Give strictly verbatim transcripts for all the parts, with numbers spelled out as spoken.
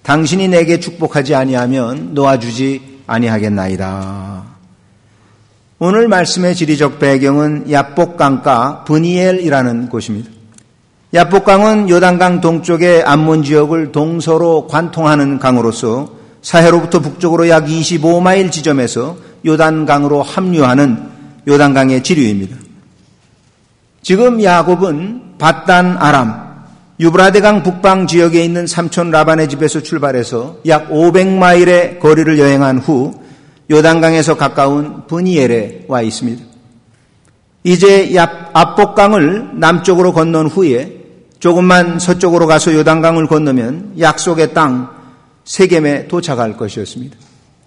당신이 내게 축복하지 아니하면 놓아주지 아니하겠나이다. 오늘 말씀의 지리적 배경은 야복강가 브니엘이라는 곳입니다. 야복강은 요단강 동쪽의 암몬 지역을 동서로 관통하는 강으로서 사해로부터 북쪽으로 약 이십오 마일 지점에서 요단강으로 합류하는 요단강의 지류입니다. 지금 야곱은 밧단 아람, 유브라데강 북방 지역에 있는 삼촌 라반의 집에서 출발해서 약 오백 마일의 거리를 여행한 후 요단강에서 가까운 브니엘에 와 있습니다. 이제 압복강을 남쪽으로 건넌 후에 조금만 서쪽으로 가서 요단강을 건너면 약속의 땅 세겜에 도착할 것이었습니다.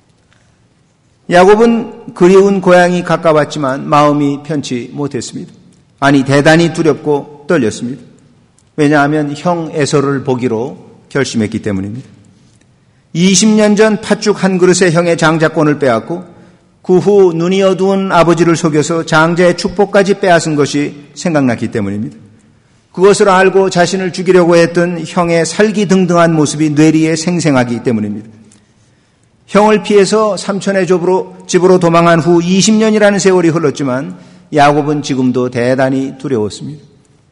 야곱은 그리운 고향이 가까웠지만 마음이 편치 못했습니다. 아니, 대단히 두렵고 떨렸습니다. 왜냐하면 형 에서를 보기로 결심했기 때문입니다. 이십 년 전 팥죽 한 그릇에 형의 장자권을 빼앗고 그 후 눈이 어두운 아버지를 속여서 장자의 축복까지 빼앗은 것이 생각났기 때문입니다. 그것을 알고 자신을 죽이려고 했던 형의 살기등등한 모습이 뇌리에 생생하기 때문입니다. 형을 피해서 삼촌의 집으로, 집으로 도망한 후 이십 년이라는 세월이 흘렀지만 야곱은 지금도 대단히 두려웠습니다.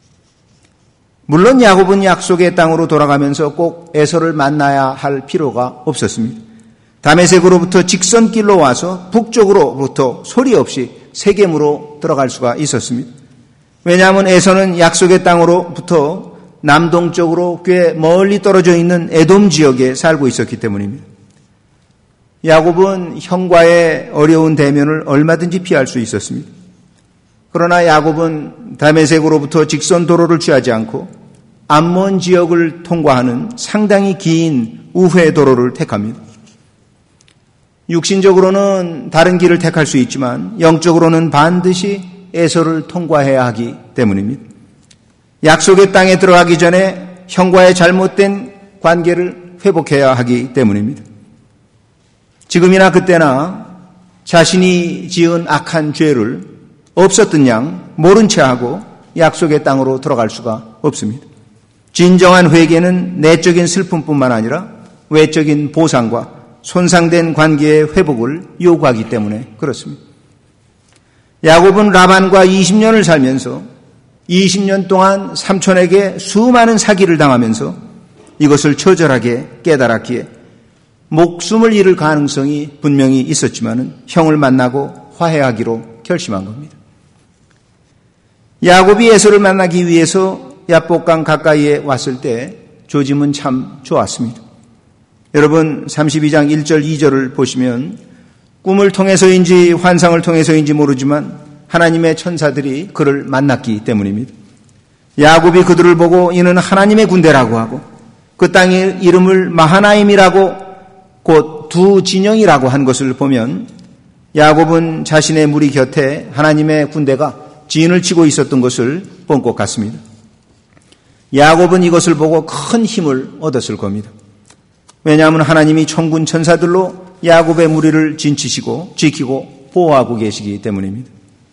물론 야곱은 약속의 땅으로 돌아가면서 꼭 에서를 만나야 할 필요가 없었습니다. 다메섹으로부터 직선길로 와서 북쪽으로부터 소리 없이 세겜으로 들어갈 수가 있었습니다. 왜냐하면 에서는 약속의 땅으로부터 남동쪽으로 꽤 멀리 떨어져 있는 에돔 지역에 살고 있었기 때문입니다. 야곱은 형과의 어려운 대면을 얼마든지 피할 수 있었습니다. 그러나 야곱은 다메섹으로부터 직선 도로를 취하지 않고 암몬 지역을 통과하는 상당히 긴 우회 도로를 택합니다. 육신적으로는 다른 길을 택할 수 있지만 영적으로는 반드시 에서를 통과해야 하기 때문입니다. 약속의 땅에 들어가기 전에 형과의 잘못된 관계를 회복해야 하기 때문입니다. 지금이나 그때나 자신이 지은 악한 죄를 없었던 양 모른 채 하고 약속의 땅으로 들어갈 수가 없습니다. 진정한 회개는 내적인 슬픔뿐만 아니라 외적인 보상과 손상된 관계의 회복을 요구하기 때문에 그렇습니다. 야곱은 라반과 이십 년을 살면서 이십 년 동안 삼촌에게 수많은 사기를 당하면서 이것을 처절하게 깨달았기에 목숨을 잃을 가능성이 분명히 있었지만 형을 만나고 화해하기로 결심한 겁니다. 야곱이 에서를 만나기 위해서 야복강 가까이에 왔을 때 조짐은 참 좋았습니다. 여러분 삼십이 장 일 절 이 절을 보시면 꿈을 통해서인지 환상을 통해서인지 모르지만 하나님의 천사들이 그를 만났기 때문입니다. 야곱이 그들을 보고 이는 하나님의 군대라고 하고 그 땅의 이름을 마하나임이라고 곧 두 진영이라고 한 것을 보면 야곱은 자신의 무리 곁에 하나님의 군대가 진을 치고 있었던 것을 본 것 같습니다. 야곱은 이것을 보고 큰 힘을 얻었을 겁니다. 왜냐하면 하나님이 천군 천사들로 야곱의 무리를 진치시고 지키고 보호하고 계시기 때문입니다.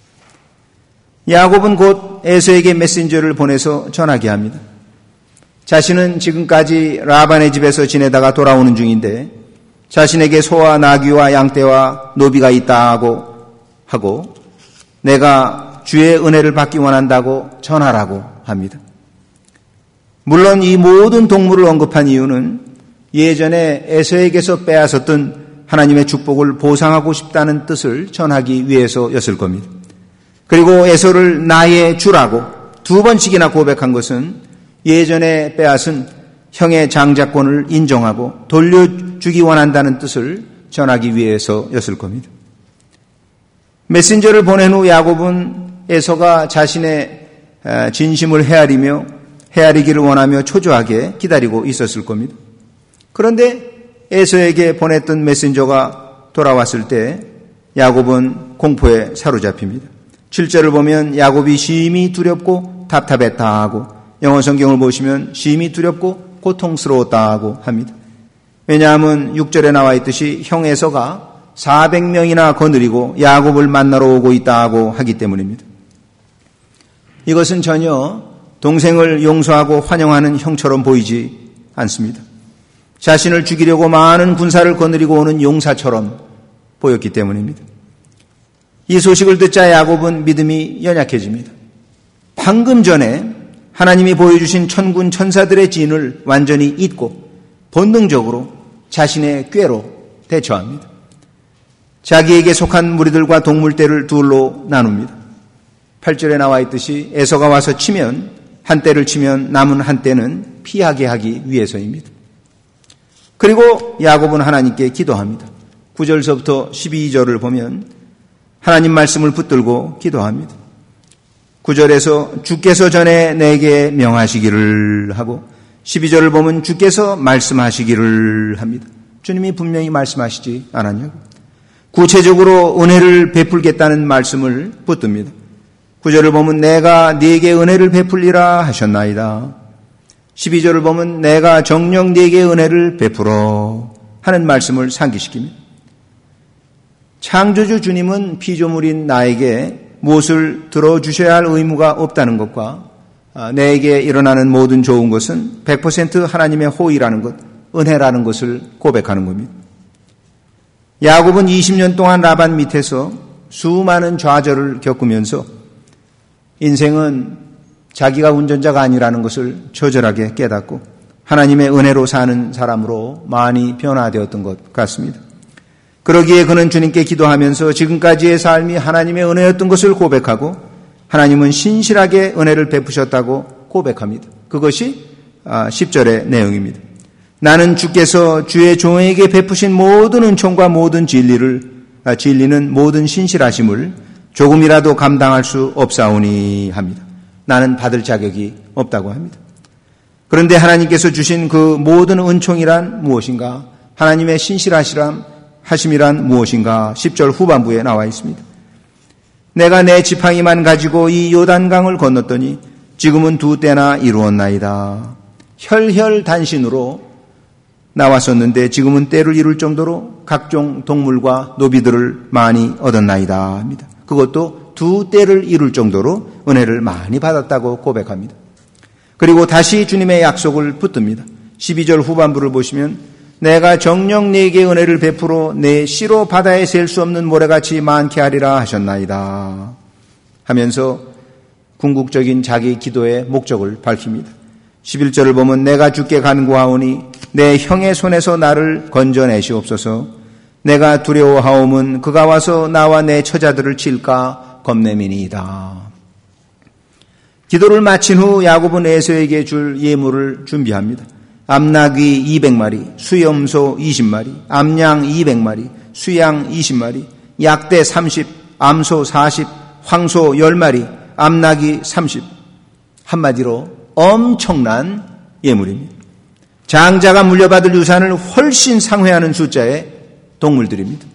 야곱은 곧 에서에게 메신저를 보내서 전하게 합니다. 자신은 지금까지 라반의 집에서 지내다가 돌아오는 중인데 자신에게 소와 나귀와 양떼와 노비가 있다고 하고 내가 주의 은혜를 받기 원한다고 전하라고 합니다. 물론 이 모든 동물을 언급한 이유는 예전에 에서에게서 빼앗았던 하나님의 축복을 보상하고 싶다는 뜻을 전하기 위해서였을 겁니다. 그리고 에서를 나의 주라고 두 번씩이나 고백한 것은 예전에 빼앗은 형의 장자권을 인정하고 돌려주기 원한다는 뜻을 전하기 위해서였을 겁니다. 메신저를 보낸 후 야곱은 에서가 자신의 진심을 헤아리며 헤아리기를 원하며 초조하게 기다리고 있었을 겁니다. 그런데 에서에게 보냈던 메신저가 돌아왔을 때 야곱은 공포에 사로잡힙니다. 칠 절을 보면 야곱이 심히 두렵고 답답했다 하고 영어 성경을 보시면 심히 두렵고 고통스러웠다 하고 합니다. 왜냐하면 육 절에 나와 있듯이 형 에서가 사백 명이나 거느리고 야곱을 만나러 오고 있다고 하기 때문입니다. 이것은 전혀 동생을 용서하고 환영하는 형처럼 보이지 않습니다. 자신을 죽이려고 많은 군사를 거느리고 오는 용사처럼 보였기 때문입니다. 이 소식을 듣자 야곱은 믿음이 연약해집니다. 방금 전에 하나님이 보여주신 천군 천사들의 진을 완전히 잊고 본능적으로 자신의 꾀로 대처합니다. 자기에게 속한 무리들과 동물떼를 둘로 나눕니다. 팔 절에 나와 있듯이 에서가 와서 치면 한 떼를 치면 남은 한 떼는 피하게 하기 위해서입니다. 그리고 야곱은 하나님께 기도합니다. 구 절서부터 십이 절을 보면 하나님 말씀을 붙들고 기도합니다. 구 절에서 주께서 전에 내게 명하시기를 하고 십이 절을 보면 주께서 말씀하시기를 합니다. 주님이 분명히 말씀하시지 않았냐고. 구체적으로 은혜를 베풀겠다는 말씀을 붙듭니다. 구 절을 보면 내가 네게 은혜를 베풀리라 하셨나이다. 십이 절을 보면 내가 정녕 네게 은혜를 베풀어 하는 말씀을 상기시킵니다. 창조주 주님은 피조물인 나에게 무엇을 들어주셔야 할 의무가 없다는 것과 내게 일어나는 모든 좋은 것은 백 퍼센트 하나님의 호의라는 것, 은혜라는 것을 고백하는 겁니다. 야곱은 이십 년 동안 라반 밑에서 수많은 좌절을 겪으면서 인생은 자기가 운전자가 아니라는 것을 처절하게 깨닫고 하나님의 은혜로 사는 사람으로 많이 변화되었던 것 같습니다. 그러기에 그는 주님께 기도하면서 지금까지의 삶이 하나님의 은혜였던 것을 고백하고 하나님은 신실하게 은혜를 베푸셨다고 고백합니다. 그것이 십 절의 내용입니다. 나는 주께서 주의 종에게 베푸신 모든 은총과 모든 진리를 진리는 모든 신실하심을 조금이라도 감당할 수 없사오니 합니다. 나는 받을 자격이 없다고 합니다. 그런데 하나님께서 주신 그 모든 은총이란 무엇인가? 하나님의 신실하시람 하심이란 무엇인가? 십 절 후반부에 나와 있습니다. 내가 내 지팡이만 가지고 이 요단강을 건넜더니 지금은 두 때나 이루었나이다. 혈혈단신으로 나왔었는데 지금은 때를 이룰 정도로 각종 동물과 노비들을 많이 얻었나이다 합니다. 그것도 두 때를 이룰 정도로 은혜를 많이 받았다고 고백합니다. 그리고 다시 주님의 약속을 붙듭니다. 십이 절 후반부를 보시면 내가 정녕 네게 은혜를 베풀어 내 씨로 바다에 셀 수 없는 모래같이 많게 하리라 하셨나이다 하면서 궁극적인 자기 기도의 목적을 밝힙니다. 십일 절을 보면 내가 주께 간구하오니 내 형의 손에서 나를 건져내시옵소서. 내가 두려워하옴은 그가 와서 나와 내 처자들을 칠까 겁냄이니이다. 기도를 마친 후 야곱은 에서에게 줄 예물을 준비합니다. 암나귀 이백 마리, 수염소 이십 마리, 암양 이백 마리, 수양 이십 마리, 약대 삼십, 암소 사십, 황소 십 마리, 암나귀 삼십. 한마디로 엄청난 예물입니다. 장자가 물려받을 유산을 훨씬 상회하는 숫자의 동물들입니다.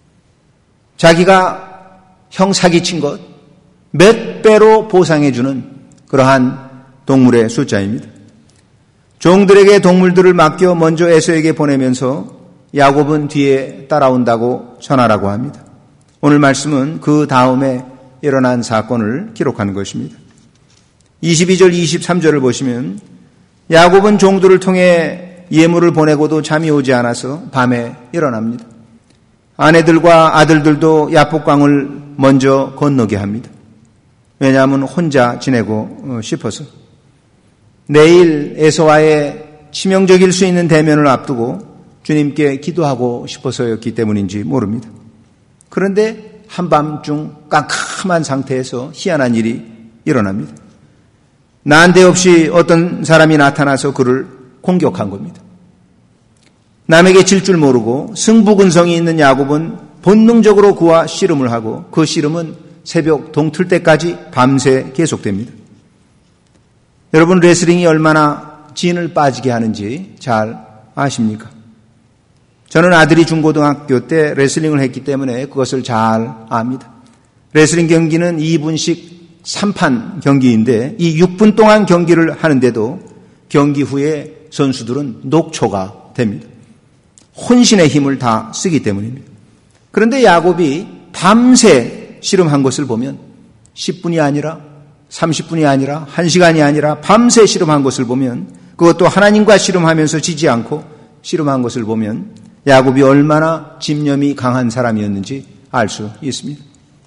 자기가 형 사기친 것 몇 배로 보상해주는 그러한 동물의 숫자입니다. 종들에게 동물들을 맡겨 먼저 에서에게 보내면서 야곱은 뒤에 따라온다고 전하라고 합니다. 오늘 말씀은 그 다음에 일어난 사건을 기록한 것입니다. 이십이 절 이십삼 절을 보시면 야곱은 종들을 통해 예물을 보내고도 잠이 오지 않아서 밤에 일어납니다. 아내들과 아들들도 야복강을 먼저 건너게 합니다. 왜냐하면 혼자 지내고 싶어서. 내일 에서와의 치명적일 수 있는 대면을 앞두고 주님께 기도하고 싶어서였기 때문인지 모릅니다. 그런데 한밤중 깜깜한 상태에서 희한한 일이 일어납니다. 난데없이 어떤 사람이 나타나서 그를 공격한 겁니다. 남에게 질 줄 모르고 승부근성이 있는 야곱은 본능적으로 그와 씨름을 하고 그 씨름은 새벽 동틀 때까지 밤새 계속됩니다. 여러분, 레슬링이 얼마나 진을 빠지게 하는지 잘 아십니까? 저는 아들이 중고등학교 때 레슬링을 했기 때문에 그것을 잘 압니다. 레슬링 경기는 이 분씩 삼 판 경기인데 이 육 분 동안 경기를 하는데도 경기 후에 선수들은 녹초가 됩니다. 혼신의 힘을 다 쓰기 때문입니다. 그런데 야곱이 밤새 씨름한 것을 보면 십 분이 아니라 삼십 분이 아니라 한 시간이 아니라 밤새 씨름한 것을 보면 그것도 하나님과 씨름하면서 지지 않고 씨름한 것을 보면 야곱이 얼마나 집념이 강한 사람이었는지 알 수 있습니다.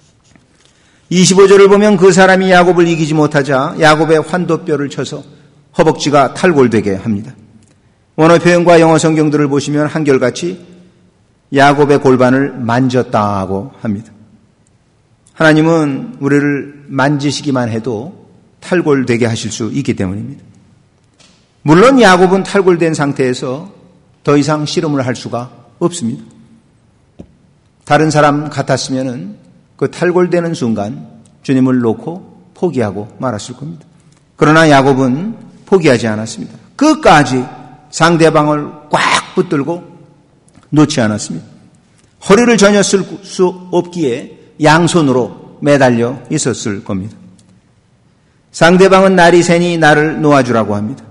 이십오 절을 보면 그 사람이 야곱을 이기지 못하자 야곱의 환도뼈를 쳐서 허벅지가 탈골되게 합니다. 원어 표현과 영어 성경들을 보시면 한결같이 야곱의 골반을 만졌다고 합니다. 하나님은 우리를 만지시기만 해도 탈골되게 하실 수 있기 때문입니다. 물론 야곱은 탈골된 상태에서 더 이상 씨름을 할 수가 없습니다. 다른 사람 같았으면 그 탈골되는 순간 주님을 놓고 포기하고 말았을 겁니다. 그러나 야곱은 포기하지 않았습니다. 끝까지 상대방을 꽉 붙들고 놓지 않았습니다. 허리를 전혀 쓸 수 없기에 양손으로 매달려 있었을 겁니다. 상대방은 날이 새니 나를 놓아주라고 합니다.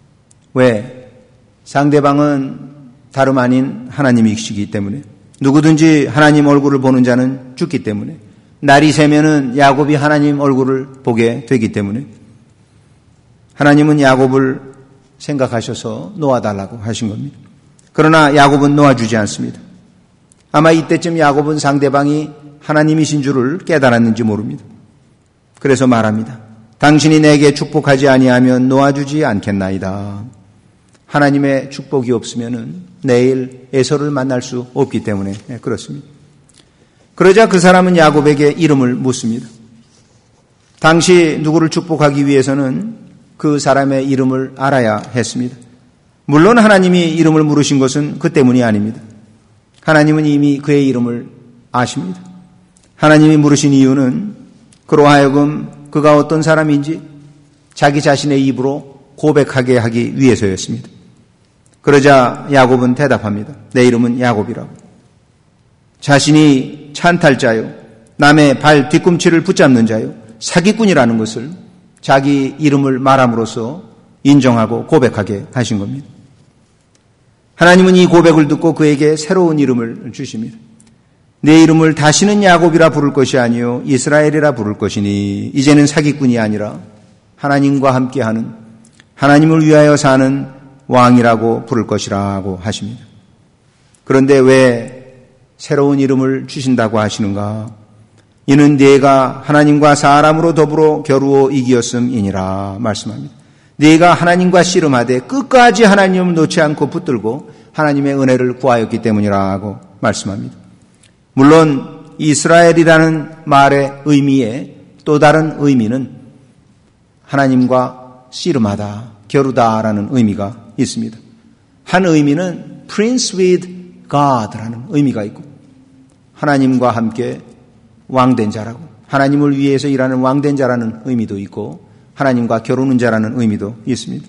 왜? 상대방은 다름 아닌 하나님이시기 때문에, 누구든지 하나님 얼굴을 보는 자는 죽기 때문에, 날이 새면은 야곱이 하나님 얼굴을 보게 되기 때문에 하나님은 야곱을 생각하셔서 놓아달라고 하신 겁니다. 그러나 야곱은 놓아주지 않습니다. 아마 이때쯤 야곱은 상대방이 하나님이신 줄을 깨달았는지 모릅니다. 그래서 말합니다. 당신이 내게 축복하지 아니하면 놓아주지 않겠나이다. 하나님의 축복이 없으면 내일 에서를 만날 수 없기 때문에 그렇습니다. 그러자 그 사람은 야곱에게 이름을 묻습니다. 당시 누구를 축복하기 위해서는 그 사람의 이름을 알아야 했습니다. 물론 하나님이 이름을 물으신 것은 그 때문이 아닙니다. 하나님은 이미 그의 이름을 아십니다. 하나님이 물으신 이유는 그로 하여금 그가 어떤 사람인지 자기 자신의 입으로 고백하게 하기 위해서였습니다. 그러자 야곱은 대답합니다. 내 이름은 야곱이라고. 자신이 찬탈자요, 남의 발 뒤꿈치를 붙잡는 자요, 사기꾼이라는 것을 자기 이름을 말함으로써 인정하고 고백하게 하신 겁니다. 하나님은 이 고백을 듣고 그에게 새로운 이름을 주십니다. 내 이름을 다시는 야곱이라 부를 것이 아니요 이스라엘이라 부를 것이니 이제는 사기꾼이 아니라 하나님과 함께하는, 하나님을 위하여 사는 왕이라고 부를 것이라고 하십니다. 그런데 왜 새로운 이름을 주신다고 하시는가? 이는 네가 하나님과 사람으로 더불어 겨루어 이기었음이니라 말씀합니다. 네가 하나님과 씨름하되 끝까지 하나님을 놓지 않고 붙들고 하나님의 은혜를 구하였기 때문이라고 말씀합니다. 물론 이스라엘이라는 말의 의미에 또 다른 의미는 하나님과 씨름하다, 겨루다라는 의미가 있습니다. 한 의미는 Prince with God라는 의미가 있고, 하나님과 함께 왕된 자라고, 하나님을 위해서 일하는 왕된 자라는 의미도 있고, 하나님과 겨루는 자라는 의미도 있습니다.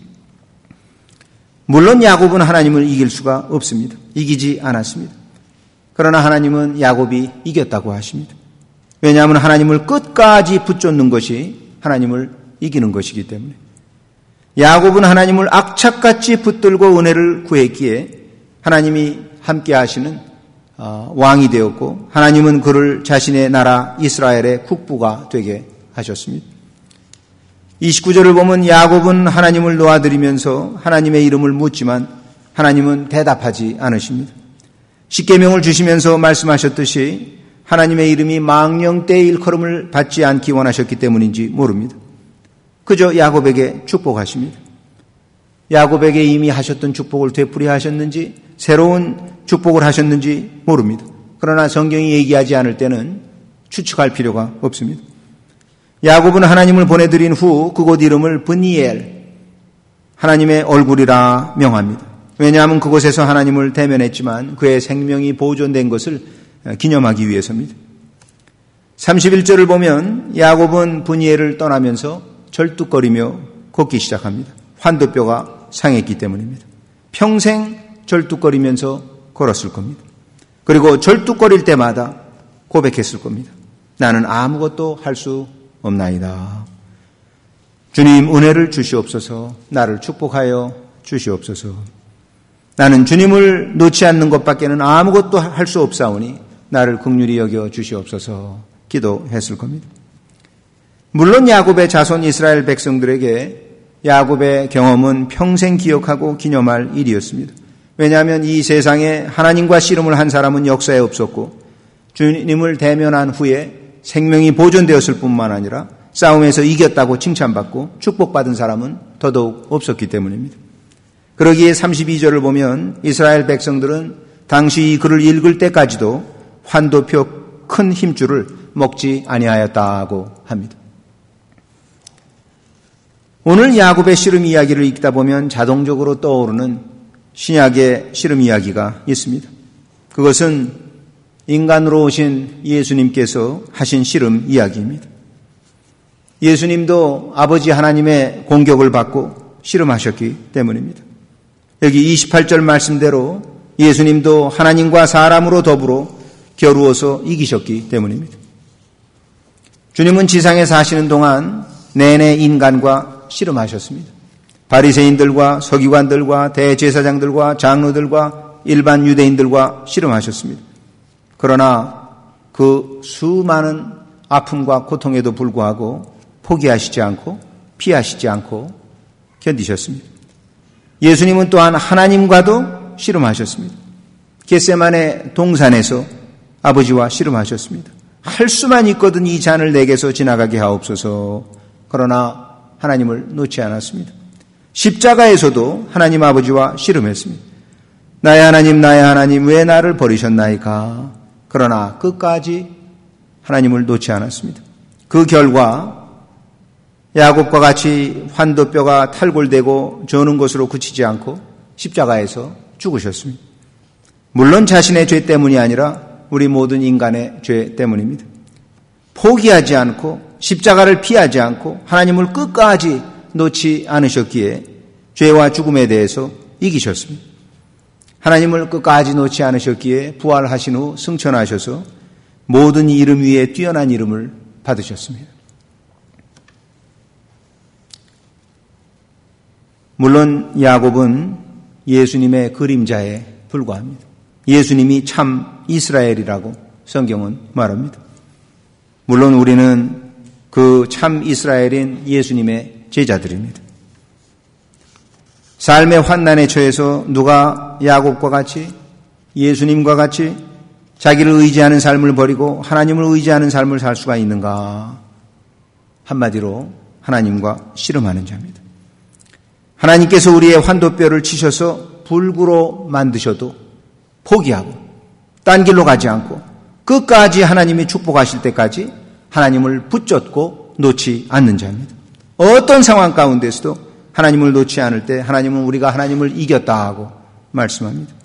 물론 야곱은 하나님을 이길 수가 없습니다. 이기지 않았습니다. 그러나 하나님은 야곱이 이겼다고 하십니다. 왜냐하면 하나님을 끝까지 붙잡는 것이 하나님을 이기는 것이기 때문에. 야곱은 하나님을 악착같이 붙들고 은혜를 구했기에 하나님이 함께 하시는 왕이 되었고, 하나님은 그를 자신의 나라 이스라엘의 국부가 되게 하셨습니다. 이십구 절을 보면 야곱은 하나님을 놓아드리면서 하나님의 이름을 묻지만 하나님은 대답하지 않으십니다. 십계명을 주시면서 말씀하셨듯이 하나님의 이름이 망령되이 일컬음을 받지 않기 원하셨기 때문인지 모릅니다. 그저 야곱에게 축복하십니다. 야곱에게 이미 하셨던 축복을 되풀이 하셨는지 새로운 축복을 하셨는지 모릅니다. 그러나 성경이 얘기하지 않을 때는 추측할 필요가 없습니다. 야곱은 하나님을 보내드린 후 그곳 이름을 브니엘, 하나님의 얼굴이라 명합니다. 왜냐하면 그곳에서 하나님을 대면했지만 그의 생명이 보존된 것을 기념하기 위해서입니다. 삼십일 절을 보면 야곱은 브니엘을 떠나면서 절뚝거리며 걷기 시작합니다. 환도뼈가 상했기 때문입니다. 평생 절뚝거리면서 걸었을 겁니다. 그리고 절뚝거릴 때마다 고백했을 겁니다. 나는 아무것도 할 수 없나이다. 주님 은혜를 주시옵소서. 나를 축복하여 주시옵소서. 나는 주님을 놓지 않는 것밖에는 아무것도 할 수 없사오니 나를 긍휼히 여겨 주시옵소서 기도했을 겁니다. 물론 야곱의 자손 이스라엘 백성들에게 야곱의 경험은 평생 기억하고 기념할 일이었습니다. 왜냐하면 이 세상에 하나님과 씨름을 한 사람은 역사에 없었고 주님을 대면한 후에 생명이 보존되었을 뿐만 아니라 싸움에서 이겼다고 칭찬받고 축복받은 사람은 더더욱 없었기 때문입니다. 그러기에 삼십이 절을 보면 이스라엘 백성들은 당시 이 글을 읽을 때까지도 환도표 큰 힘줄을 먹지 아니하였다고 합니다. 오늘 야곱의 씨름 이야기를 읽다 보면 자동적으로 떠오르는 신약의 씨름 이야기가 있습니다. 그것은 인간으로 오신 예수님께서 하신 씨름 이야기입니다. 예수님도 아버지 하나님의 공격을 받고 씨름하셨기 때문입니다. 여기 이십팔 절 말씀대로 예수님도 하나님과 사람으로 더불어 겨루어서 이기셨기 때문입니다. 주님은 지상에 사시는 동안 내내 인간과 씨름하셨습니다. 바리새인들과 서기관들과 대제사장들과 장로들과 일반 유대인들과 씨름하셨습니다. 그러나 그 수많은 아픔과 고통에도 불구하고 포기하시지 않고 피하시지 않고 견디셨습니다. 예수님은 또한 하나님과도 씨름하셨습니다. 겟세마네 동산에서 아버지와 씨름하셨습니다. 할 수만 있거든 이 잔을 내게서 지나가게 하옵소서. 그러나 하나님을 놓지 않았습니다. 십자가에서도 하나님 아버지와 씨름했습니다. 나의 하나님 나의 하나님 왜 나를 버리셨나이까. 그러나 끝까지 하나님을 놓지 않았습니다. 그 결과 야곱과 같이 환도뼈가 탈골되고 저는 것으로 그치지 않고 십자가에서 죽으셨습니다. 물론 자신의 죄 때문이 아니라 우리 모든 인간의 죄 때문입니다. 포기하지 않고 십자가를 피하지 않고 하나님을 끝까지 놓지 않으셨기에 죄와 죽음에 대해서 이기셨습니다. 하나님을 끝까지 놓지 않으셨기에 부활하신 후 승천하셔서 모든 이름 위에 뛰어난 이름을 받으셨습니다. 물론 야곱은 예수님의 그림자에 불과합니다. 예수님이 참 이스라엘이라고 성경은 말합니다. 물론 우리는 그 참 이스라엘인 예수님의 제자들입니다. 삶의 환난에 처해서 누가 야곱과 같이 예수님과 같이 자기를 의지하는 삶을 버리고 하나님을 의지하는 삶을 살 수가 있는가? 한마디로 하나님과 씨름하는 자입니다. 하나님께서 우리의 환도뼈를 치셔서 불구로 만드셔도 포기하고 딴 길로 가지 않고 끝까지 하나님이 축복하실 때까지 하나님을 붙잡고 놓지 않는 자입니다. 어떤 상황 가운데서도 하나님을 놓지 않을 때 하나님은 우리가 하나님을 이겼다 하고 말씀합니다.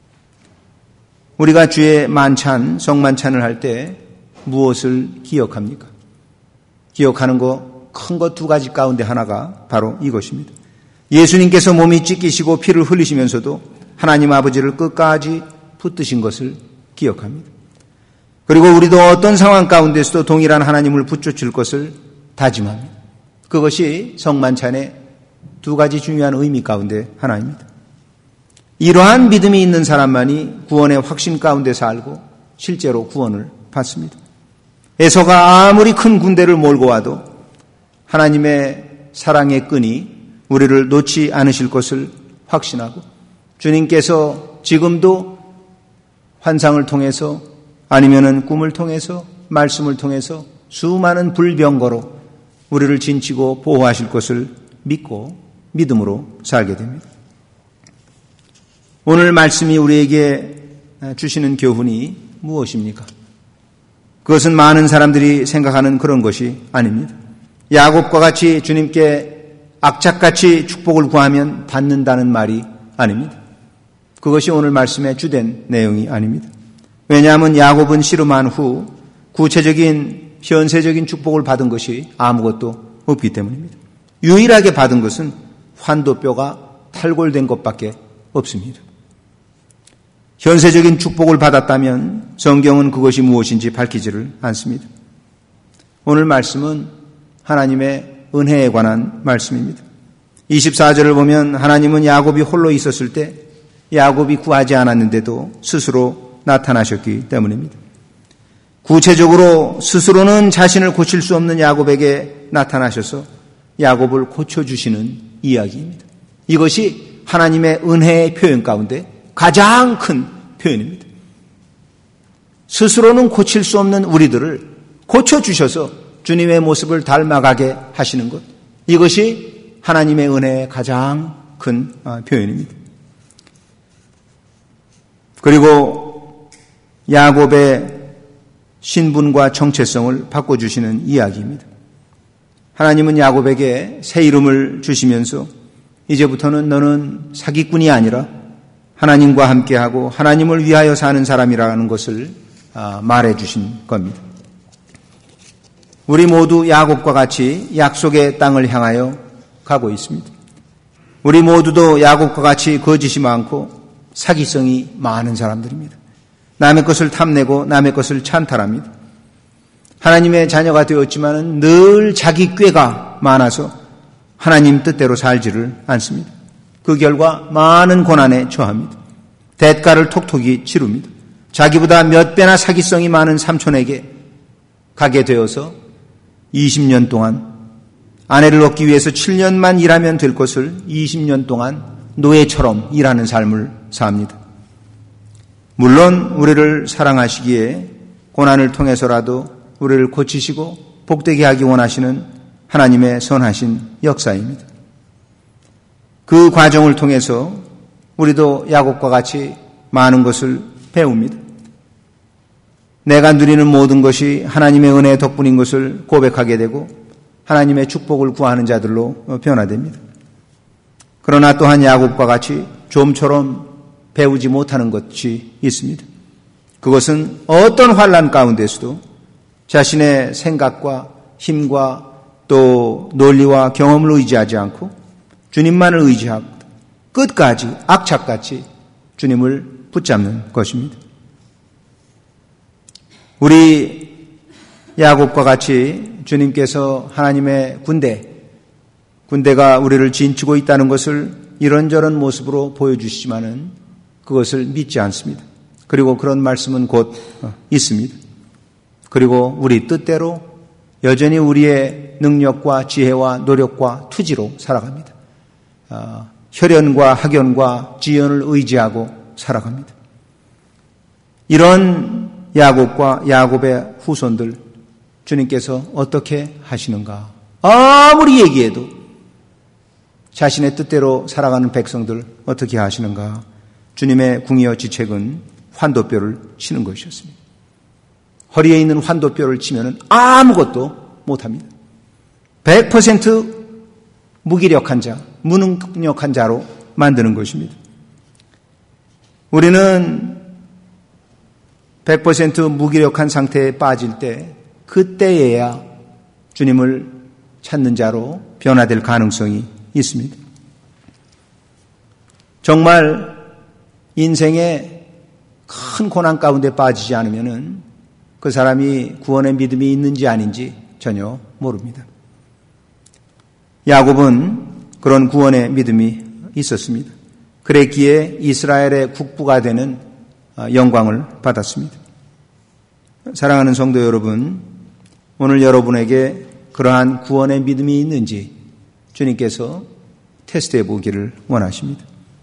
우리가 주의 만찬, 성만찬을 할 때 무엇을 기억합니까? 기억하는 거 큰 것 두 가지 가운데 하나가 바로 이것입니다. 예수님께서 몸이 찢기시고 피를 흘리시면서도 하나님 아버지를 끝까지 붙드신 것을 기억합니다. 그리고 우리도 어떤 상황 가운데서도 동일한 하나님을 붙여줄 것을 다짐합니다. 그것이 성만찬의 두 가지 중요한 의미 가운데 하나입니다. 이러한 믿음이 있는 사람만이 구원의 확신 가운데 살고 실제로 구원을 받습니다. 에서가 아무리 큰 군대를 몰고 와도 하나님의 사랑의 끈이 우리를 놓지 않으실 것을 확신하고 주님께서 지금도 환상을 통해서 아니면은 꿈을 통해서 말씀을 통해서 수많은 불병거로 우리를 진치고 보호하실 것을 믿고 믿음으로 살게 됩니다. 오늘 말씀이 우리에게 주시는 교훈이 무엇입니까? 그것은 많은 사람들이 생각하는 그런 것이 아닙니다. 야곱과 같이 주님께 악착같이 축복을 구하면 받는다는 말이 아닙니다. 그것이 오늘 말씀의 주된 내용이 아닙니다. 왜냐하면 야곱은 씨름한 후 구체적인 현세적인 축복을 받은 것이 아무것도 없기 때문입니다. 유일하게 받은 것은 환도뼈가 탈골된 것밖에 없습니다. 현세적인 축복을 받았다면 성경은 그것이 무엇인지 밝히지를 않습니다. 오늘 말씀은 하나님의 은혜에 관한 말씀입니다. 이십사 절을 보면 하나님은 야곱이 홀로 있었을 때 야곱이 구하지 않았는데도 스스로 나타나셨기 때문입니다. 구체적으로 스스로는 자신을 고칠 수 없는 야곱에게 나타나셔서 야곱을 고쳐주시는 이야기입니다. 이것이 하나님의 은혜의 표현 가운데 가장 큰 표현입니다. 스스로는 고칠 수 없는 우리들을 고쳐주셔서 주님의 모습을 닮아가게 하시는 것. 이것이 하나님의 은혜의 가장 큰 표현입니다. 그리고 야곱의 신분과 정체성을 바꿔주시는 이야기입니다. 하나님은 야곱에게 새 이름을 주시면서 이제부터는 너는 사기꾼이 아니라 하나님과 함께하고 하나님을 위하여 사는 사람이라는 것을 말해 주신 겁니다. 우리 모두 야곱과 같이 약속의 땅을 향하여 가고 있습니다. 우리 모두도 야곱과 같이 거짓이 많고 사기성이 많은 사람들입니다. 남의 것을 탐내고 남의 것을 찬탈합니다. 하나님의 자녀가 되었지만 늘 자기 꾀가 많아서 하나님 뜻대로 살지를 않습니다. 그 결과 많은 고난에 처합니다. 대가를 톡톡히 치릅니다. 자기보다 몇 배나 사기성이 많은 삼촌에게 가게 되어서 이십 년 동안 아내를 얻기 위해서 칠 년만 일하면 될 것을 이십 년 동안 노예처럼 일하는 삶을 삽니다. 물론 우리를 사랑하시기에 고난을 통해서라도 우리를 고치시고 복되게 하기 원하시는 하나님의 선하신 역사입니다. 그 과정을 통해서 우리도 야곱과 같이 많은 것을 배웁니다. 내가 누리는 모든 것이 하나님의 은혜 덕분인 것을 고백하게 되고 하나님의 축복을 구하는 자들로 변화됩니다. 그러나 또한 야곱과 같이 좀처럼 배우지 못하는 것이 있습니다. 그것은 어떤 환난 가운데서도 자신의 생각과 힘과 또 논리와 경험을 의지하지 않고 주님만을 의지하고 끝까지 악착같이 주님을 붙잡는 것입니다. 우리 야곱과 같이 주님께서 하나님의 군대, 군대가 우리를 진치고 있다는 것을 이런저런 모습으로 보여주시지만은 그것을 믿지 않습니다. 그리고 그런 말씀은 곧 있습니다. 그리고 우리 뜻대로 여전히 우리의 능력과 지혜와 노력과 투지로 살아갑니다. 어, 혈연과 학연과 지연을 의지하고 살아갑니다. 이런 야곱과 야곱의 후손들 주님께서 어떻게 하시는가? 아무리 얘기해도 자신의 뜻대로 살아가는 백성들 어떻게 하시는가? 주님의 궁이어 지책은 환도뼈를 치는 것이었습니다. 허리에 있는 환도뼈를 치면 아무것도 못합니다. 백 퍼센트 무기력한 자, 무능력한 자로 만드는 것입니다. 우리는 백 퍼센트 무기력한 상태에 빠질 때 그때에야 주님을 찾는 자로 변화될 가능성이 있습니다. 정말 인생의 큰 고난 가운데 빠지지 않으면 그 사람이 구원의 믿음이 있는지 아닌지 전혀 모릅니다. 야곱은 그런 구원의 믿음이 있었습니다. 그랬기에 이스라엘의 국부가 되는 영광을 받았습니다. 사랑하는 성도 여러분, 오늘 여러분에게 그러한 구원의 믿음이 있는지 주님께서 테스트해 보기를 원하십니다.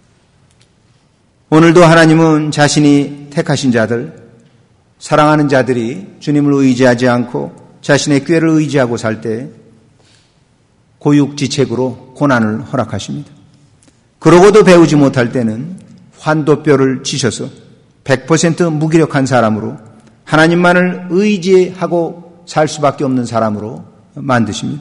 오늘도 하나님은 자신이 택하신 자들, 사랑하는 자들이 주님을 의지하지 않고 자신의 꾀를 의지하고 살 때 고육지책으로 고난을 허락하십니다. 그러고도 배우지 못할 때는 환도뼈를 치셔서 백 퍼센트 무기력한 사람으로 하나님만을 의지하고 살 수밖에 없는 사람으로 만드십니다.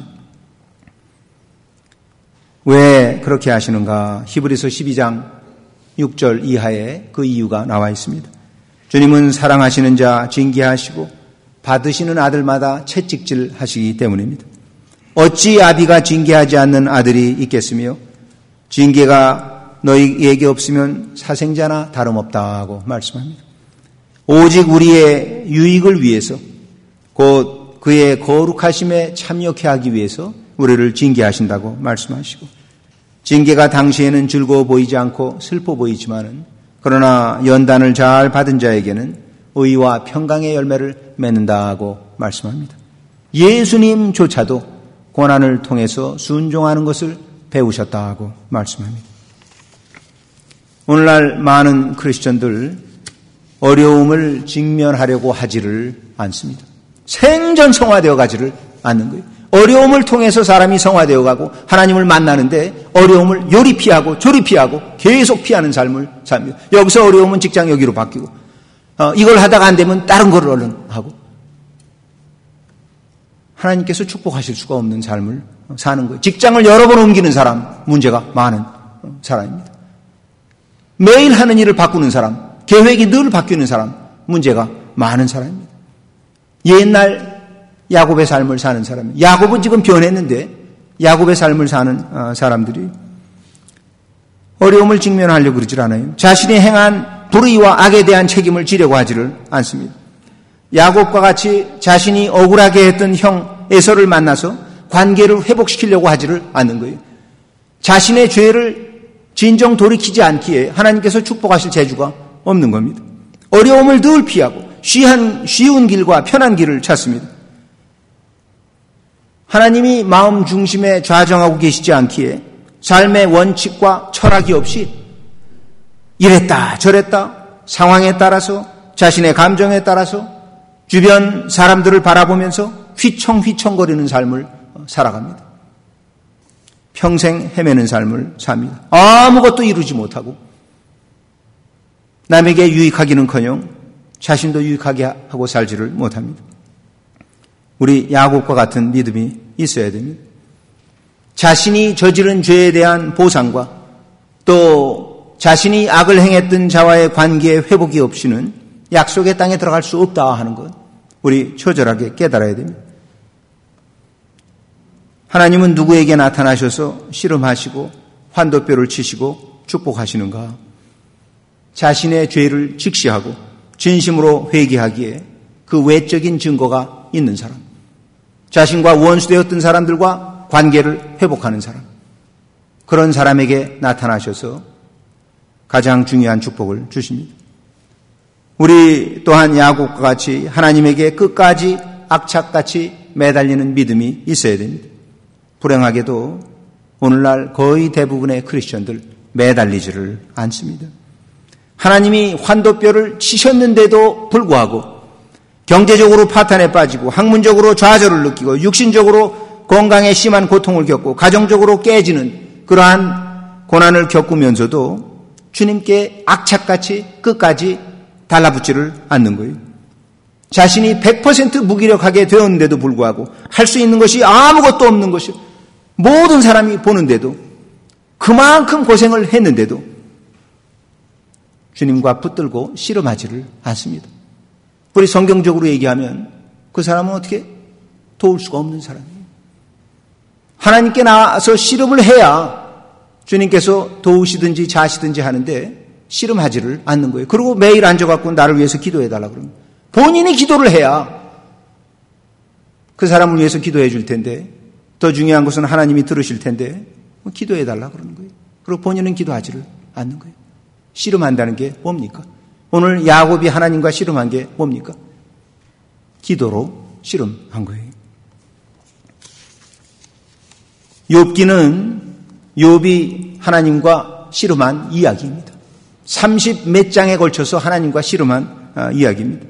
왜 그렇게 하시는가? 히브리서 십이 장 육 절 이하에 그 이유가 나와 있습니다. 주님은 사랑하시는 자 징계하시고 받으시는 아들마다 채찍질 하시기 때문입니다. 어찌 아비가 징계하지 않는 아들이 있겠으며 징계가 너희에게 없으면 사생자나 다름없다고 말씀합니다. 오직 우리의 유익을 위해서 곧 그의 거룩하심에 참여케 하기 위해서 우리를 징계하신다고 말씀하시고 징계가 당시에는 즐거워 보이지 않고 슬퍼 보이지만은 그러나 연단을 잘 받은 자에게는 의와 평강의 열매를 맺는다고 말씀합니다. 예수님조차도 고난을 통해서 순종하는 것을 배우셨다고 말씀합니다. 오늘날 많은 크리스천들 어려움을 직면하려고 하지를 않습니다. 생전 성화되어 가지를 않는 거예요. 어려움을 통해서 사람이 성화되어 가고 하나님을 만나는데 어려움을 요리 피하고 조리 피하고 계속 피하는 삶을 삽니다. 여기서 어려움은 직장 여기로 바뀌고 어, 이걸 하다가 안 되면 다른 걸 얼른 하고 하나님께서 축복하실 수가 없는 삶을 사는 거예요. 직장을 여러 번 옮기는 사람 문제가 많은 사람입니다. 매일 하는 일을 바꾸는 사람, 계획이 늘 바뀌는 사람 문제가 많은 사람입니다. 옛날 야곱의 삶을 사는 사람, 야곱은 지금 변했는데 야곱의 삶을 사는 사람들이 어려움을 직면하려고 그러질 않아요. 자신이 행한 불의와 악에 대한 책임을 지려고 하지를 않습니다. 야곱과 같이 자신이 억울하게 했던 형 에서를 만나서 관계를 회복시키려고 하지를 않는 거예요. 자신의 죄를 진정 돌이키지 않기에 하나님께서 축복하실 재주가 없는 겁니다. 어려움을 늘 피하고 쉬한, 쉬운 길과 편한 길을 찾습니다. 하나님이 마음 중심에 좌정하고 계시지 않기에 삶의 원칙과 철학이 없이 이랬다 저랬다 상황에 따라서 자신의 감정에 따라서 주변 사람들을 바라보면서 휘청휘청거리는 삶을 살아갑니다. 평생 헤매는 삶을 삽니다. 아무것도 이루지 못하고 남에게 유익하기는커녕 자신도 유익하게 하고 살지를 못합니다. 우리 야곱과 같은 믿음이 있어야 됩니다. 자신이 저지른 죄에 대한 보상과 또 자신이 악을 행했던 자와의 관계의 회복이 없이는 약속의 땅에 들어갈 수 없다 하는 것 우리 처절하게 깨달아야 됩니다. 하나님은 누구에게 나타나셔서 씨름하시고 환도뼈를 치시고 축복하시는가? 자신의 죄를 직시하고 진심으로 회개하기에 그 외적인 증거가 있는 사람, 자신과 원수되었던 사람들과 관계를 회복하는 사람, 그런 사람에게 나타나셔서 가장 중요한 축복을 주십니다. 우리 또한 야곱과 같이 하나님에게 끝까지 악착같이 매달리는 믿음이 있어야 됩니다. 불행하게도 오늘날 거의 대부분의 크리스천들 매달리지를 않습니다. 하나님이 환도뼈를 치셨는데도 불구하고 경제적으로 파탄에 빠지고 학문적으로 좌절을 느끼고 육신적으로 건강에 심한 고통을 겪고 가정적으로 깨지는 그러한 고난을 겪으면서도 주님께 악착같이 끝까지 달라붙지를 않는 거예요. 자신이 백 퍼센트 무기력하게 되었는데도 불구하고 할 수 있는 것이 아무것도 없는 것이 모든 사람이 보는데도 그만큼 고생을 했는데도 주님과 붙들고 씨름하지를 않습니다. 우리 성경적으로 얘기하면 그 사람은 어떻게 도울 수가 없는 사람이에요. 하나님께 나와서 씨름을 해야 주님께서 도우시든지 자시든지 하는데 씨름하지를 않는 거예요. 그리고 매일 앉아갖고 나를 위해서 기도해달라 그럽니다. 본인이 기도를 해야 그 사람을 위해서 기도해 줄 텐데 더 중요한 것은 하나님이 들으실 텐데 기도해달라 그러는 거예요. 그리고 본인은 기도하지를 않는 거예요. 씨름한다는 게 뭡니까? 오늘 야곱이 하나님과 씨름한 게 뭡니까? 기도로 씨름한 거예요. 욥기는 욥이 하나님과 씨름한 이야기입니다. 삼십 몇 장에 걸쳐서 하나님과 씨름한 이야기입니다.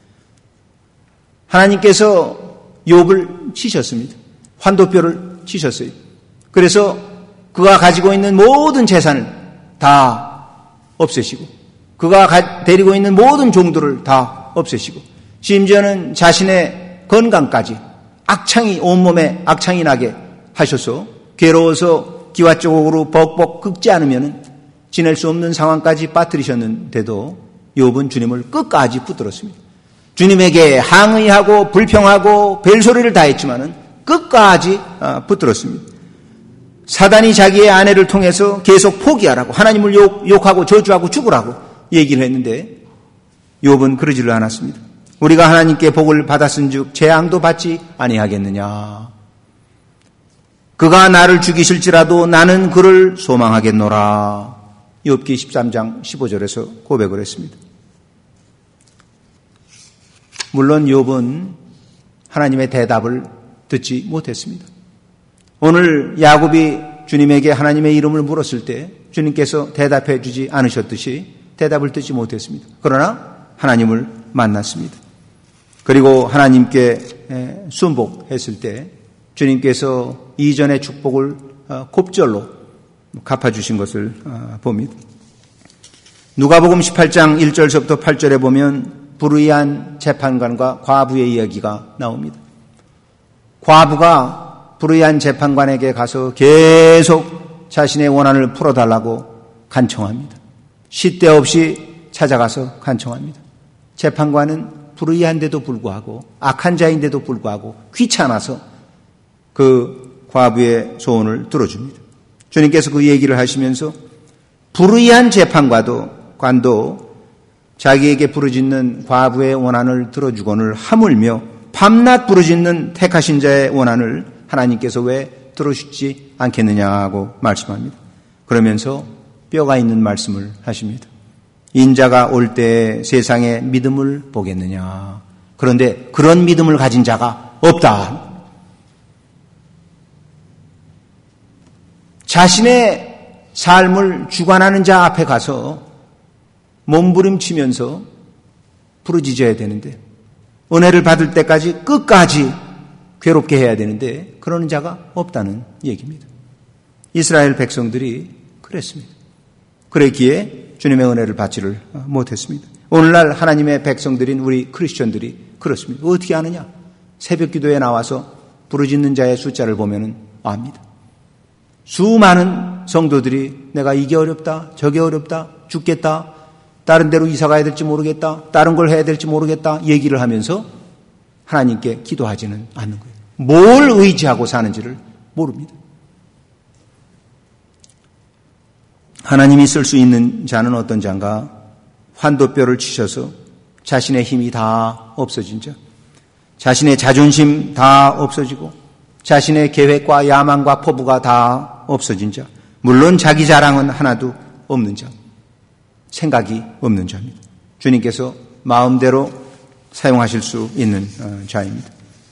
하나님께서 욥을 치셨습니다. 환도뼈를 치셨어요. 그래서 그가 가지고 있는 모든 재산을 다 없애시고 그가 데리고 있는 모든 종들을 다 없애시고 심지어는 자신의 건강까지 악창이 온몸에 악창이 나게 하셔서 괴로워서 기와쪽으로 벅벅 긁지 않으면 지낼 수 없는 상황까지 빠뜨리셨는데도 욥은 주님을 끝까지 붙들었습니다. 주님에게 항의하고 불평하고 벨소리를 다했지만은 끝까지 붙들었습니다. 사단이 자기의 아내를 통해서 계속 포기하라고 하나님을 욕, 욕하고 저주하고 죽으라고 얘기를 했는데 욥은 그러지를 않았습니다. 우리가 하나님께 복을 받았은즉 재앙도 받지 아니하겠느냐. 그가 나를 죽이실지라도 나는 그를 소망하겠노라. 욥기 십삼 장 십오 절에서 고백을 했습니다. 물론 욥은 하나님의 대답을 듣지 못했습니다. 오늘 야곱이 주님에게 하나님의 이름을 물었을 때 주님께서 대답해 주지 않으셨듯이 대답을 듣지 못했습니다. 그러나 하나님을 만났습니다. 그리고 하나님께 순복했을 때 주님께서 이전의 축복을 곱절로 갚아주신 것을 봅니다. 누가복음 십팔 장 일 절서부터 팔 절에 보면 불의한 재판관과 과부의 이야기가 나옵니다. 과부가 불의한 재판관에게 가서 계속 자신의 원한을 풀어달라고 간청합니다. 쉴 데 없이 찾아가서 간청합니다. 재판관은 불의한데도 불구하고 악한 자인데도 불구하고 귀찮아서 그 과부의 소원을 들어줍니다. 주님께서 그 얘기를 하시면서 불의한 재판관도 관도 자기에게 부르짖는 과부의 원한을 들어주거늘 하물며 밤낮 부르짖는 택하신 자의 원한을 하나님께서 왜 들어주지 않겠느냐고 말씀합니다. 그러면서 뼈가 있는 말씀을 하십니다. 인자가 올 때 세상의 믿음을 보겠느냐. 그런데 그런 믿음을 가진 자가 없다. 자신의 삶을 주관하는 자 앞에 가서 몸부림치면서 부르짖어야 되는데 은혜를 받을 때까지 끝까지 괴롭게 해야 되는데 그러는 자가 없다는 얘기입니다. 이스라엘 백성들이 그랬습니다. 그랬기에 주님의 은혜를 받지를 못했습니다. 오늘날 하나님의 백성들인 우리 크리스천들이 그렇습니다. 어떻게 아느냐? 새벽 기도에 나와서 부르짖는 자의 숫자를 보면 압니다. 수많은 성도들이 내가 이게 어렵다, 저게 어렵다, 죽겠다, 다른 데로 이사 가야 될지 모르겠다, 다른 걸 해야 될지 모르겠다 얘기를 하면서 하나님께 기도하지는 않는 거예요. 뭘 의지하고 사는지를 모릅니다. 하나님이 쓸 수 있는 자는 어떤 자인가? 환도뼈를 치셔서 자신의 힘이 다 없어진 자, 자신의 자존심 다 없어지고 자신의 계획과 야망과 포부가 다 없어진 자, 물론 자기 자랑은 하나도 없는 자, 생각이 없는 자입니다. 주님께서 마음대로 사용하실 수 있는 자입니다.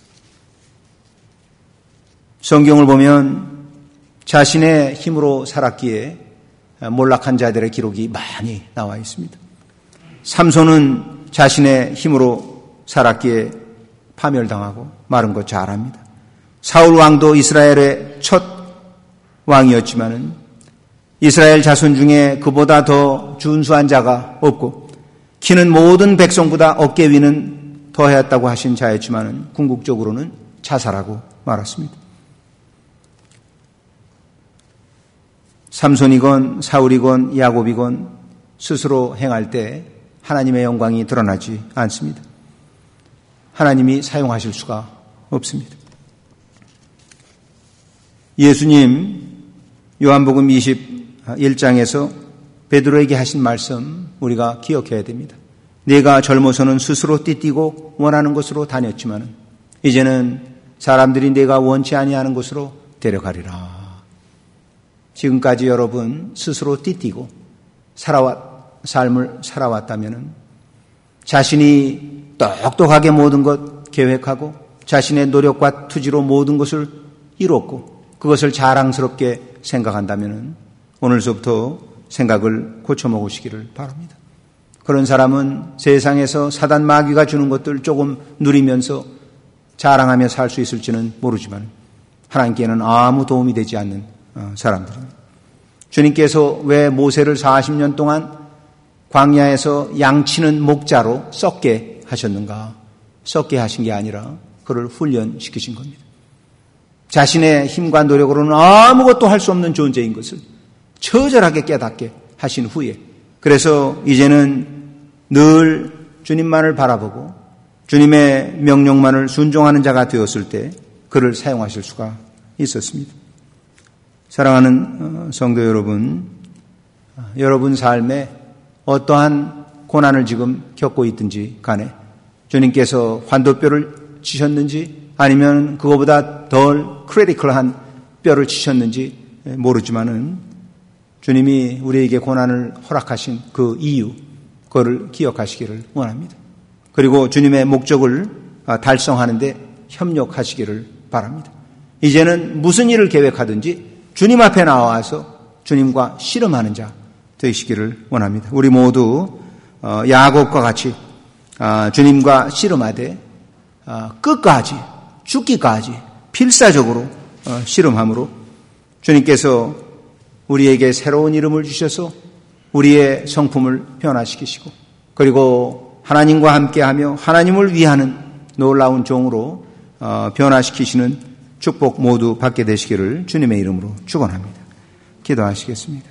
성경을 보면 자신의 힘으로 살았기에 몰락한 자들의 기록이 많이 나와 있습니다. 삼손은 자신의 힘으로 살았기에 파멸당하고 마른 것 잘 압니다. 사울 왕도 이스라엘의 첫 왕이었지만은 이스라엘 자손 중에 그보다 더 준수한 자가 없고 키는 모든 백성보다 어깨 위는 더하였다고 하신 자였지만은 궁극적으로는 자살하고 말았습니다. 삼손이건 사울이건 야곱이건 스스로 행할 때 하나님의 영광이 드러나지 않습니다. 하나님이 사용하실 수가 없습니다. 예수님 요한복음 이십일 장에서 베드로에게 하신 말씀 우리가 기억해야 됩니다. 네가 젊어서는 스스로 띠뛰고 원하는 곳으로 다녔지만 이제는 사람들이 네가 원치 아니하는 곳으로 데려가리라. 지금까지 여러분 스스로 띠뛰고 살아왔, 삶을 살아왔다면 자신이 똑똑하게 모든 것 계획하고 자신의 노력과 투지로 모든 것을 이뤘고 그것을 자랑스럽게 생각한다면 오늘서부터 생각을 고쳐먹으시기를 바랍니다. 그런 사람은 세상에서 사단 마귀가 주는 것들 조금 누리면서 자랑하며 살 수 있을지는 모르지만 하나님께는 아무 도움이 되지 않는 사람들입니다. 주님께서 왜 모세를 사십 년 동안 광야에서 양치는 목자로 썩게 하셨는가? 썩게 하신 게 아니라 그를 훈련시키신 겁니다. 자신의 힘과 노력으로는 아무것도 할 수 없는 존재인 것을 처절하게 깨닫게 하신 후에 그래서 이제는 늘 주님만을 바라보고 주님의 명령만을 순종하는 자가 되었을 때 그를 사용하실 수가 있었습니다. 사랑하는 성도 여러분, 여러분 삶에 어떠한 고난을 지금 겪고 있든지 간에 주님께서 환도뼈를 치셨는지 아니면 그거보다 덜 크리티컬한 뼈를 치셨는지 모르지만은 주님이 우리에게 고난을 허락하신 그 이유, 그거를 기억하시기를 원합니다. 그리고 주님의 목적을 달성하는 데 협력하시기를 바랍니다. 이제는 무슨 일을 계획하든지 주님 앞에 나와서 주님과 씨름하는 자 되시기를 원합니다. 우리 모두 야곱과 같이 주님과 씨름하되 끝까지 죽기까지 필사적으로 씨름함으로 주님께서 우리에게 새로운 이름을 주셔서 우리의 성품을 변화시키시고 그리고 하나님과 함께하며 하나님을 위하는 놀라운 종으로 변화시키시는 축복 모두 받게 되시기를 주님의 이름으로 축원합니다. 기도하시겠습니다.